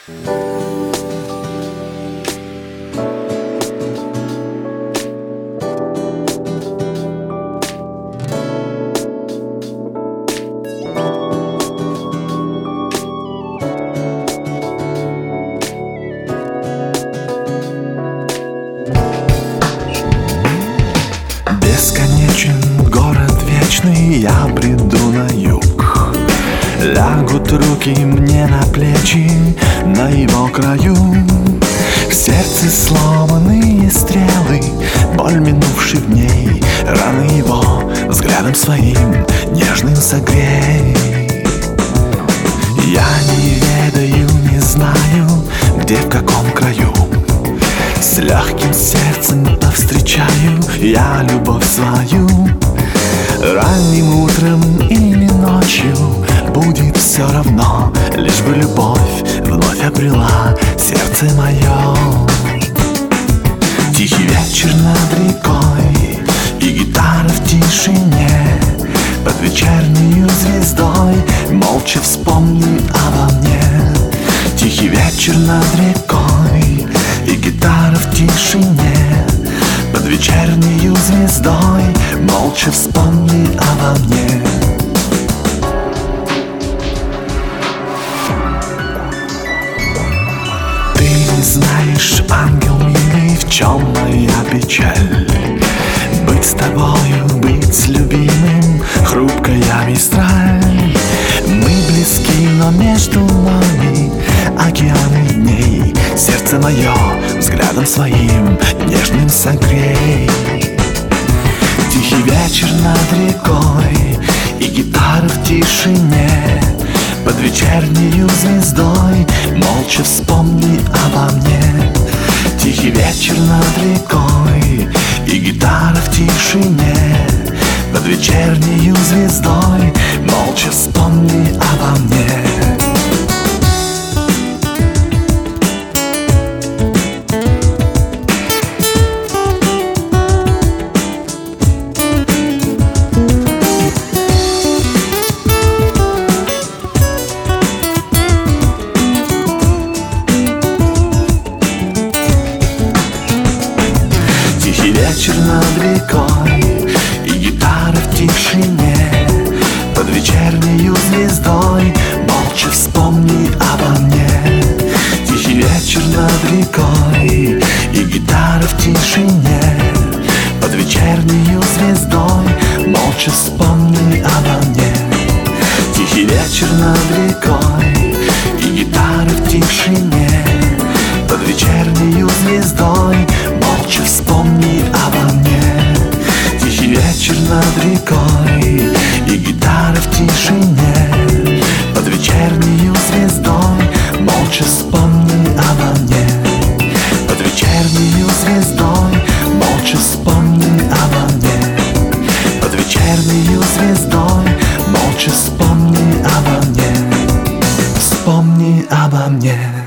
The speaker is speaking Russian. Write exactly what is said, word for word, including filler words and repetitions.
Бесконечен город вечный, я бреду на юг. Лягут руки мне на плечи на его краю. В сердце сломанные стрелы, боль минувших дней, раны его взглядом своим нежным согрей. Я не ведаю, не знаю, где, в каком краю. С легким сердцем повстречаю я любовь свою. Ранним утром или ночью будет все равно, лишь бы любовь вновь обрела сердце мое. Тихий вечер над рекой и гитара в тишине. Под вечернею звездой молча вспомни обо мне. Тихий вечер над рекой и гитара в тишине. Под вечернею звездой молча вспомни обо мне. Ты не знаешь, ангел милый, в чем моя печаль. Быть с тобою, быть с любимым, хрупкая мистраль. Мы близки, но между нами океаны дней. Сердце мое взглядом своим нежным согрей. Тихий вечер над рекой и гитара в тишине. Под вечернею звездой молча вспомни обо мне. Тихий вечер над рекой и гитара в тишине. Под вечернею звездой молча вспомни обо мне. Тихий вечер над рекой и гитара в тишине. Под вечернею звездой молча вспомни обо мне. Тихий вечер над рекой и гитара в тишине. Под вечернею звездой молча вспомни обо мне. Тихий вечер над рекой и гитара в тишине. Под вечернею звездой молча вспомни обо мне. Тихий вечер над рекой и гитара в тишине. Под вечернею звездой молча вспомни обо мне. Под вечернею звездой молча вспомни обо мне. Под вечернею звездой молча вспомни обо мне. Вспомни обо мне.